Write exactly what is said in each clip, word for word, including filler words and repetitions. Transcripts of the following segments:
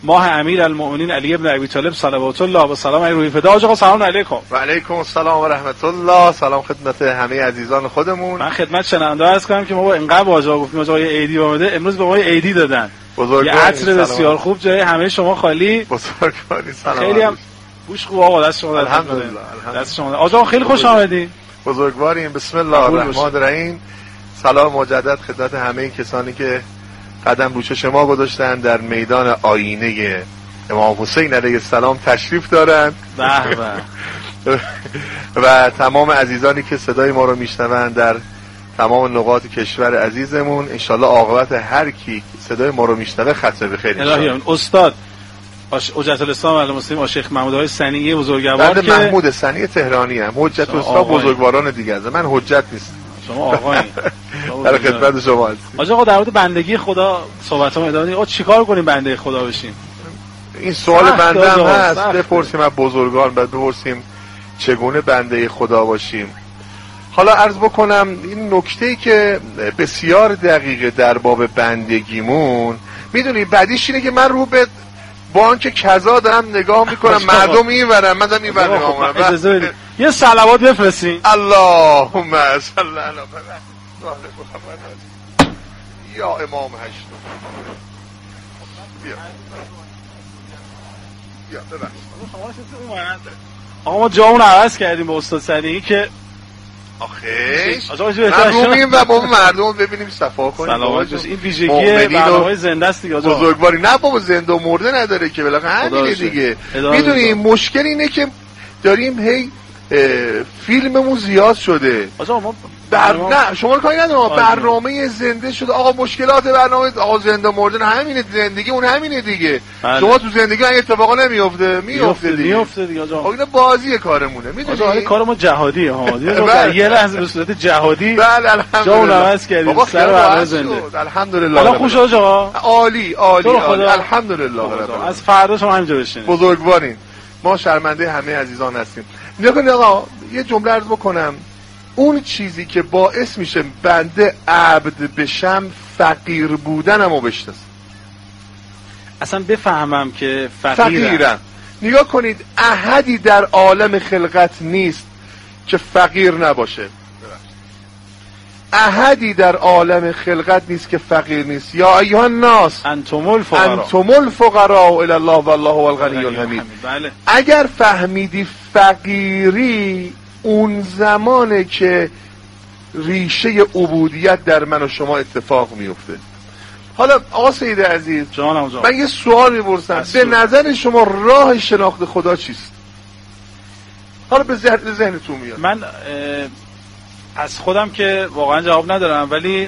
ماه امیر المؤمنین علی ابن ابی طالب صلوات الله و سلام علیه روحی فدا. آقا سلام علیکم. و علیکم السلام و رحمت الله. سلام خدمت همه عزیزان خودمون. من خدمت شنونده عرض کنم که ما با اینقدر واژه گفتیم آقا عیدی اومده، امروز به ما عیدی دادن. یه عطر بسیار خوب جای همه شما خالی. بزرگواری سلام. خیلی هم بوش خوب آقا، دست شما در الحمدلله. دست شما. آقا خیلی خوش آمدید. بزرگواریم. بسم الله الرحمن الرحیم. سلام مجدد خدمت همه کسانی که قدم رو چشم ما گذاشتن در میدان آینه امام حسین علیه السلام تشریف دارند. به به. و تمام عزیزانی که صدای ما رو میشنوند در تمام نقاط کشور عزیزمون، انشالله عاقبت هر کی صدای ما رو میشنوه ختم به خیر. الهی استاد حجت الاسلام المسلمین شیخ محمود آقای صنیعی بزرگوار بعد که محمود صنیعی تهرانی ام، حجت الاسلام بزرگواران دیگه از من حجت نیست. شما آقایین در خدمت شما هستیم. آقا در مورد بندگی خدا صحبتام ادامه بدید. آقا چیکار کنیم بنده خدا بشیم؟ این سوال بنده هم هست. بپرسیم از بزرگان، بعد بپرسیم چگونه بنده خدا باشیم. حالا عرض بکنم این نکته‌ای که بسیار دقیقه در باب بندگیمون، میدونی بعدیش اینه که من رو به بانک کذا دارم نگاه میکنم، مردم اینورن من دارم اینور نگاه میکنم. اجازه بدید یه صلوات بفرستین. اللهم صل علی محمد یا امام هشت. بیا بیا ببخشید آقا ما جامون عوض کردیم با استاد صنیعی که آخه من رو میگیم و با مردم ببینیم صفا کنیم. سلامت این ویژگی برنامه‌های زنده است دیگه. بزرگواری نه بابا، زنده و مرده نداره که، بالاخره همینه دیگه. میدونی مشکل اینه که داریم هی فیلممون زیاد شده. آقا ما بر... نه شما کاری ندارم، برنامه زنده شده. آقا مشکلات برنامه آقا زنده مرده همینه، زندگی اون همینه دیگه. بله. شما تو زندگی این اتفاقا نمیفته، میفته دیگه. میفته دیگه آقا. این بازی کارمونه، میدونی؟ آقا کار ما جهادیه ها. دیگه یه لحظه به صورت جهادی. بله الحمدلله. جامون عوض کردیم. سر برنامه زنده. الحمدلله. حالا خوش آقا. عالی عالی. الحمدلله. از فردا شما همینجا بشینید. بزرگوارین. ما شرمنده همه عزیزان هستیم. نگاه کن آقا، یه جمله عرض بکنم. اون چیزی که باعث میشه بنده عبد بشم فقیر بودنمو بشناسم. اصلا بفهمم که فقیرم. فقیرم. نگاه کنید احدی در عالم خلقت نیست که فقیر نباشه. احدی در عالم خلقت نیست که فقیر نیست. یا ایها الناس انتم الفقراء انتم الفقراء الی الله والله هو الغنی الحمید. بله. اگر فهمیدی فقیری، اون زمانه که ریشه عبودیت در من و شما اتفاق میفته. حالا آقا سید عزیز جانم جان، من یه سوال میپرسم، به نظر شما راه شناخت خدا چیست؟ حالا به ذهن ذهنتون میاد. من از خودم که واقعا جواب ندارم، ولی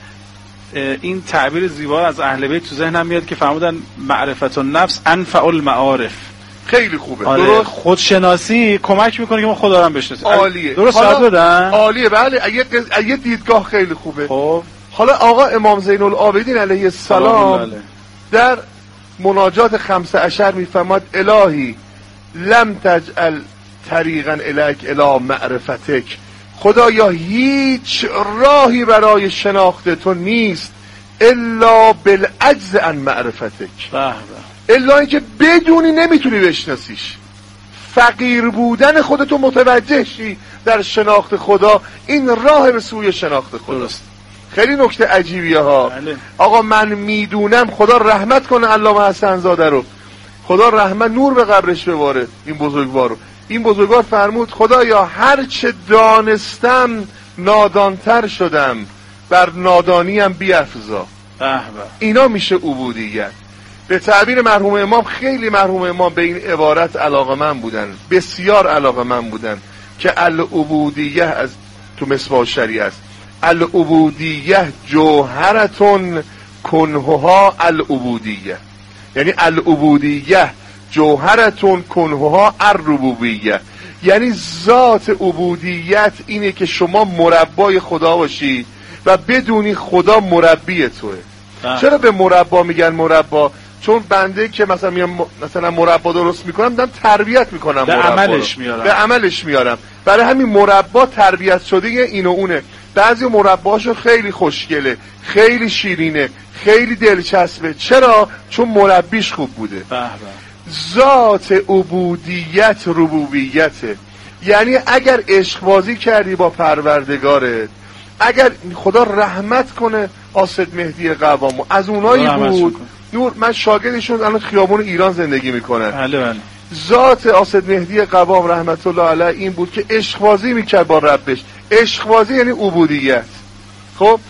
این تعبیر زیبا از اهل بیت تو ذهنم میاد که فرمودن معرفت النفس انفع المعارف. خیلی خوبه. آره. درست. خودشناسی کمک میکنه که ما خدا رو بشناسیم. عالیه. درست جواب دادن؟ عالیه. بله اگه اگه دیدگاه خیلی خوبه. خب حالا آقا امام زین العابدین علیه السلام در مناجات خمسه عشر میفرماد الهی لم تجعل طریقا الیک الی معرفتک. خدایا هیچ راهی برای شناخت تو نیست الا بالعجز عن معرفتک. به الا اینکه بدونی نمیتونی بشناسیش. فقیر بودن خودتو متوجه شی در شناخت خدا، این راه به سوی شناخت خداست. خیلی نکته عجیبیه ها. بله. آقا من میدونم، خدا رحمت کنه علامه حسن زاده رو، خدا رحمت نور به قبرش بباره این بزرگوار رو. این بزرگوار فرمود خدایا هر چه دانستم نادانتر شدم، بر نادانیم بیفزا. اینا میشه عبودیت. به تعبیر مرحوم امام، خیلی مرحوم امام به این عبارت علاقه‌مند بودن، بسیار علاقه‌مند بودن که العبودیه از تو مصباح الشریعه است. العبودیه جوهرتون کنهها العبودیه، یعنی العبودیه جوهرتون کنهها الربوبیه، یعنی ذات عبودیت اینه که شما مربای خدا باشی و بدونی خدا مربی توه. چرا به مربا میگن مربا؟ چون بنده که مثلا میام مثلا مربا درست میکنم، دارم تربیت میکنم، به عملش میارم به عملش میارم برای همین مربا تربیت شده اینو اونه. بعضی مرباشون خیلی خوشگله، خیلی شیرینه، خیلی دلچسبه. چرا؟ چون مربیش خوب بوده. به به. ذات عبودیت ربوبیته. یعنی اگر عشق بازی کردی با پروردگارت، اگر خدا رحمت کنه آسد مهدی قوامو از اونایی بود نور، من شاگردشون الان خیابون ایران زندگی میکنن. بله بله. ذات آسد مهدی قوام رحمت الله علیه این بود که عشق بازی میکرد با ربش. عشق بازی یعنی عبودیت. خب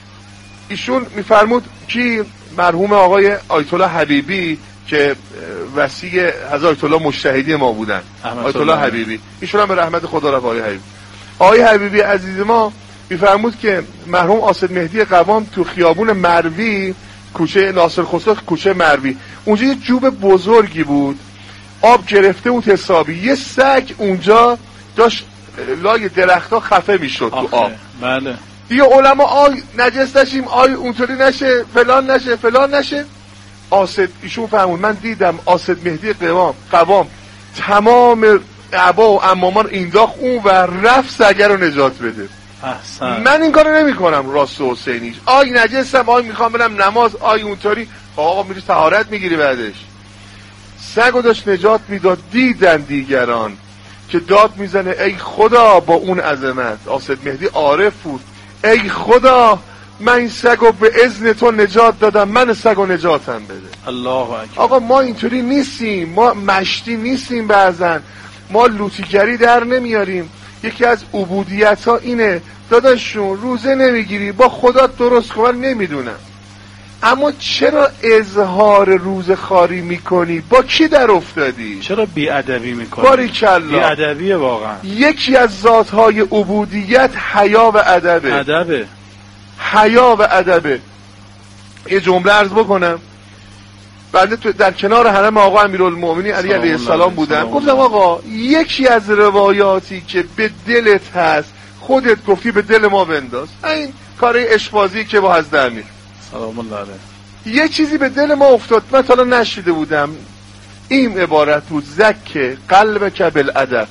ایشون میفرمود کی؟ مرحوم آقای آیت الله حبیبی که وصی حضرت آیت الله مجتهدی ما بودن، آیت الله حبیبی، ایشون هم به رحمت خدا رفت. آقای حبیبی آقای حبیبی عزیز ما میفرمود که مرحوم آسد مهدی قوام تو خیابون مروی، کوچه ناصر خسرو، کوچه مروی، اونجا یه جوب بزرگی بود، آب گرفته بود حسابی. یه سگ اونجا داشت لای درختها خفه میشد تو آب. بله. دیگه علما آی نجس نشیم، آی اونطوری نشه، فلان نشه، فلان نشه. آسد ایشون فرمود من دیدم آسد مهدی قوام قوام تمام عبا و عمامان اینداخت اون و رفت سگر رو نجات بده. احسن. من این کارو نمی کنم راست و حسینیش. آی نجسم، آی میخوام برم نماز، آی اونطوری. آقا میری طهارت میگیری بعدش. سگو داشت نجات میداد. دیدن دیگران که داد میزنه ای خدا با اون عظمت. آسد مهدی عارف بود. ای خدا من این سگو به اذن تو نجات دادم، من سگو نجاتم بده. الله اکبر. آقا ما اینطوری نیستیم، ما مشتی نیستیم، بعضن ما لوتیگری در نمیاریم. یکی از عبودیت ها اینه داداشون روزه نمیگیری با خدا درست کن. من نمیدونم اما چرا اظهار روزه خاری میکنی؟ با کی در افتادی؟ چرا بی‌ادبی میکنی؟ باریکلا. بی‌ادبیه واقعا. یکی از ذاتهای عبودیت حیا و ادبه. ادبه. حیا و ادبه. یه جمله عرض بکنم. بنده در کنار حرم آقا امیرالمومنین علی علیه السلام بودم. گفتم آقا یکی از روایاتی که به دلت هست خودت گفتی به دل ما بنداز. این کاره عشق‌بازی که با حضرت امیر سلام الله علیه یه چیزی به دل ما افتاد، من تا الان نشیده بودم. این عبارت بود زک قلبک بالادب.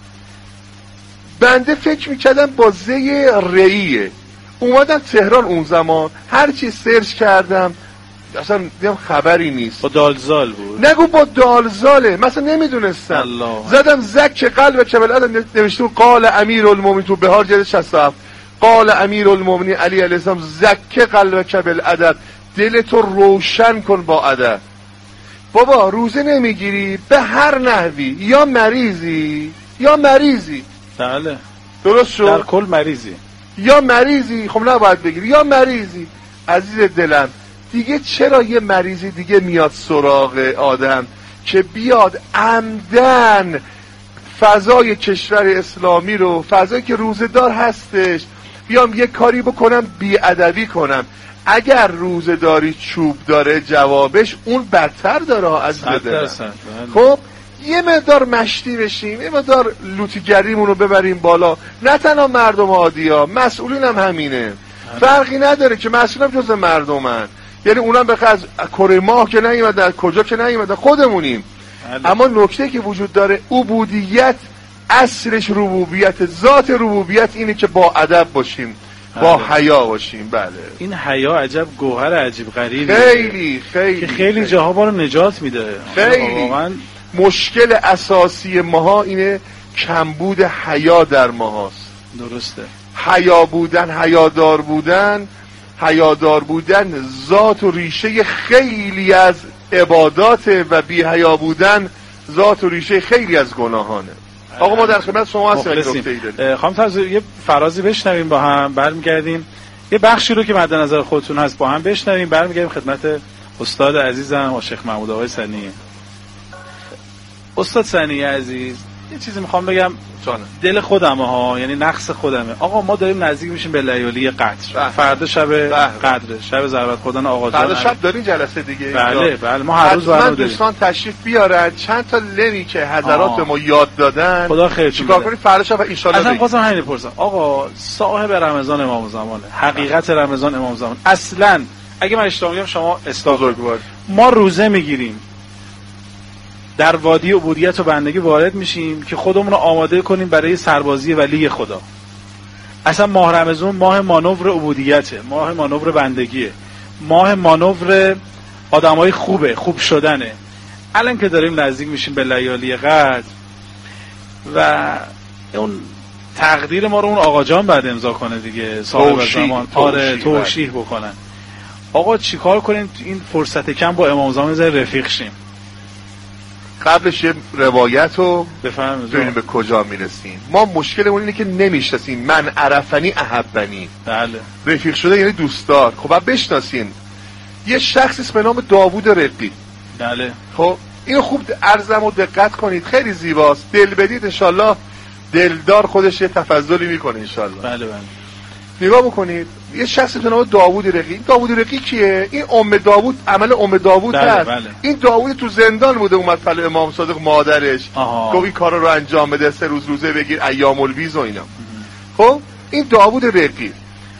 بنده فکر میکردم با زی ریه. اومدم تهران اون زمان هر چی سرچ کردم اصلا دیدم خبری نیست. با دالزال بود. نگو با دالزاله، مثلا نمیدونستم. زدم زک قلبک بالادب، نوشته قال امیرالمومنین تو بهار جلد شصت و هفت قال امیرالمومنین علی علیه السلام زک قلبک بالادب، دلتو روشن کن با ادب. بابا روزه نمیگیری به هر نحوی یا مریضی یا مریضی. بله درست شد؟ در کل مریضی یا مریضی. خب نباید بگیری یا مریضی. عزیز دلم دیگه چرا یه مریضی دیگه میاد سراغ آدم که بیاد عمدن فضای کشور اسلامی رو، فضایی که روزه‌دار هستش، بیام یه کاری بکنم بی‌ادبی کنم. اگر روزه‌داری چوب داره جوابش اون بدتر داره. از دلم خب یه مقدار مشتی بشیم، یه مقدار لوتیگریمون رو ببریم بالا. نه تنها مردم عادی ها، مسئولین هم همینه. فرقی نداره که مسئول هم جز مردمن. یعنی اونم بخواه از کره ماه که نیومدن، از کجا که نیومدن، خودمونیم. اما نکته که وجود داره عبودیت اصلش ربوبیت. ذات ربوبیت اینه که با ادب باشیم، با حیا باشیم. بله این حیا عجب گوهر عجیب غریبی خیلی خیلی که خیلی, خیلی جاها ما رو نجات میده. خیلی واقعا مشکل اساسی ماها اینه کمبود حیا در ماهاست. درسته. حیا بودن، حیادار بودن، حیادار بودن ذات و ریشه خیلی از عبادات و بی حیا بودن ذات و ریشه خیلی از گناهانه. آقا ما در خدمت شما هستیم. خانم تازه یه فرازی بشنویم با هم، برمیگردیم یه بخشی رو که مد نظر خودتون هست با هم بشنویم، برمیگردیم خدمت استاد عزیزم و شیخ محمود آقای سنی. استاد سنی عزیز یه چیزی میخوام بگم. دل خودمه ها، یعنی نقص خودمه. آقا ما داریم نزدیک میشیم به لیالی قدر. فردا شب قدر، شب ضربت خدان آقا جان. فردا شب دارین جلسه دیگه. بله بله ما هر روز برنامه داریم. دوستان تشریف بیارن، چند تا لنی که حضرات به ما یاد دادن خدا خیرتون چیکار کنید فردا شب ان شاء الله. اصلا خواستم همین بپرسم آقا صاحب رمضان امام زمانه، حقیقت رمضان امام زمان اصلا اگه من اشتباه میگم شما استاد، ما روزه میگیریم در وادی عبودیت و بندگی وارد میشیم که خودمون رو آماده کنیم برای سربازی ولی خدا. اصلا ماه رمضان ماه مانور عبودیته، ماه مانور بندگیه، ماه مانور آدمای خوبه، خوب شدنه. الان که داریم نزدیک میشیم به لیالی قدر و اون تقدیر ما رو اون آقا جان بعد امضا کنه دیگه، صاحب زمان. آره توشیح بکنن. آقا چیکار کنیم این فرصت کم با امام زمان زای رفیق شیم؟ قبلش یه روایت رو بفهمیم ببینیم به کجا میرسیم. ما مشکلمون اینه که نمیشناسیم. من عرفنی احبنی. بله. رفیق شده یعنی دوستدار. خب باید بشناسین. یه شخصی به نام داوود رقی. بله. خب اینو خوب عرضم و دقت کنید، خیلی زیباست. دل بدید انشالله دلدار خودش یه تفضلی میکنه انشالله. بله بله. نگاه بکنید، یه شخصی به نام داوود رقی. این داوود رقی کیه؟ این ام داوود، عمل ام داوود بله هست. بله. این داوود تو زندان بوده، اومد پلو امام صادق مادرش گفت این کارا رو انجام بده، سه روز روزه بگیر، ایام البیز و اینا. خب این داوود رقی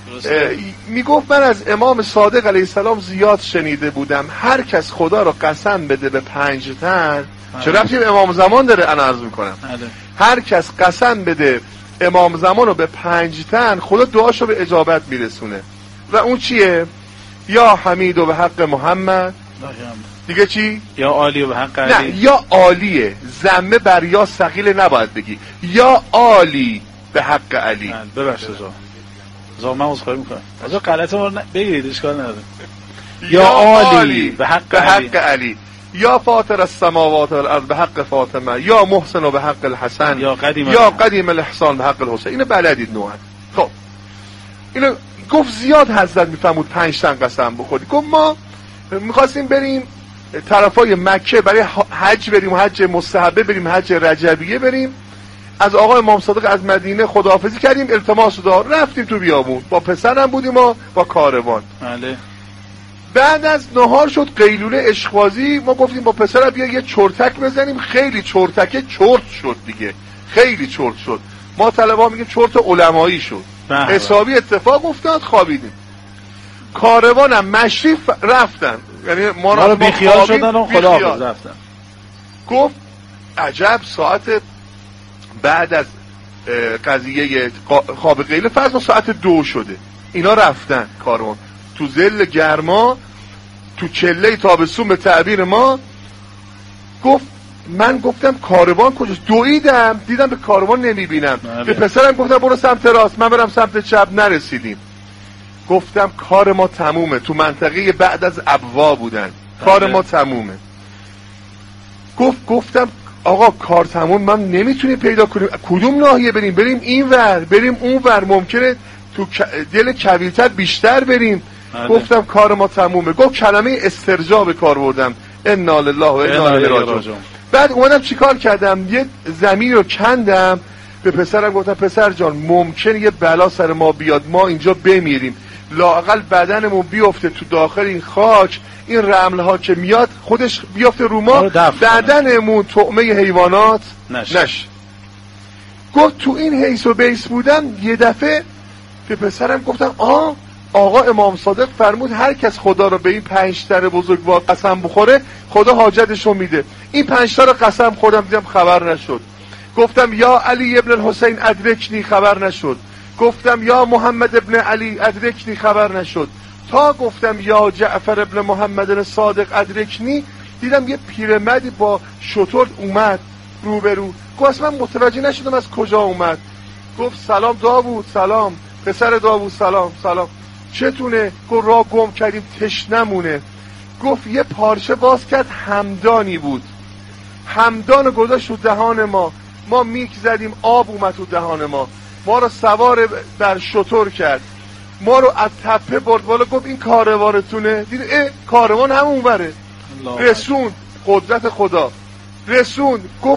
میگفت من از امام صادق علیه السلام زیاد شنیده بودم هر کس خدا رو قسم بده به پنج تن، چه ربطی به امام زمان داره؟ انا عرض میکنم هر کس قسم بده امام زمان رو به پنج تن، خدا دعاشو به اجابت میرسونه. و اون چیه؟ یا حمید و به حق محمد، دیگه چی؟ یا عالی و به حق علی. نه، یا عالیه، ضمه بر یا ثقیل نباید بگی، یا عالی به حق علی. ببخشید زا زا من عذرخواهی میکنم از غلط ما بگیرید، اشکال نداره. یا عالی به حق به حق علی، یا فاطر السماوات والارض به حق فاطمه، یا محسن و به حق الحسن، یا قدیم یا قدیم الاحسان به حق الحسین. اینو بلدید نوعا. خب اینو گفت زیاد حضرت میفهمود پنج تن قسم بخورید. گفت ما میخواستیم بریم طرفای مکه برای حج بریم، حج مستحبه بریم، حج رجبیه بریم. از آقا امام صادق از مدینه خداحافظی کردیم، التماس دار، رفتیم تو بیابون، با پسرم بودیم و با کاروان. بله. بعد از نهار شد قیلوله عشقبازی، ما گفتیم با پسرم بیا یه چرتک بزنیم. خیلی چرتکه چرت شد دیگه، خیلی چرت شد. ما طلبا میگیم چرت علمایی شد. حسابی اتفاق افتاد، خوابیدیم. کاروانم مشریف رفتن، یعنی ما رو بیخیال شدن و خداحافظ رفتن. گفت عجب، ساعت بعد از قضیه خواب قیله فرض ساعت دو شده، اینا رفتن کاروان تو ذل گرما، تو چله تابستون به تعبیر ما. گفت من گفتم کاروان کجاست؟ دویدم دیدم به کاروان نمیبینم. به پسرم گفتم برو سمت راست، من برم سمت چپ، نرسیدیم. گفتم کار ما تمومه. تو منطقه بعد از ابوا بودن، کار ما تمومه. گفت گفتم آقا کار تموم، من نمیتونیم پیدا کنیم کدوم ناحیه بریم، بریم این ور بریم اون ور، ممکنه تو دل کویلتر بیشتر بریم. آه گفتم کار ما تمومه. گفت کلمه استرجاع به کار بردم، انا لله و انا الیه راجعون. بعد اومدم چیکار کردم؟ یه زمین رو کندم، به پسرم گفتم پسر جان ممکنه یه بلا سر ما بیاد، ما اینجا بمیریم، لااقل بدنمون بیفته تو داخل این خاک، این رمل ها که میاد خودش بیفته رو ما، بدنمون طعمه حیوانات نش. نش گفت تو این حیث و بیس بودم، یه دفعه به پسرم گفتم آه آقا امام صادق فرمود هر کس خدا رو به این پنج تن بزرگوار قسم بخوره خدا حاجتشو میده. این پنج تا رو قسم خوردم، دیدم خبر نشد. گفتم یا علی ابن الحسین ادرکنی، خبر نشد. گفتم یا محمد ابن علی ادرکنی، خبر نشد. تا گفتم یا جعفر ابن محمد الصادق ادرکنی، دیدم یه پیرمردی با شتر اومد روبرو. گفت من متوجه نشدم از کجا اومد. گفت سلام داوود. سلام پسر داوود. سلام سلام چتونه؟ گفت راه گم کردیم تشنمونه. گفت یه پارچه باز کرد، همدانی بود، همدان گذاشت تو دهان ما، ما میک زدیم آب اومد تو دهان ما، ما رو سوار بر شتر کرد، ما رو از تپه برد بالا. گفت این کاروانتونه؟ دید اه کاروان همون بره. رسون، قدرت خدا رسون. گفت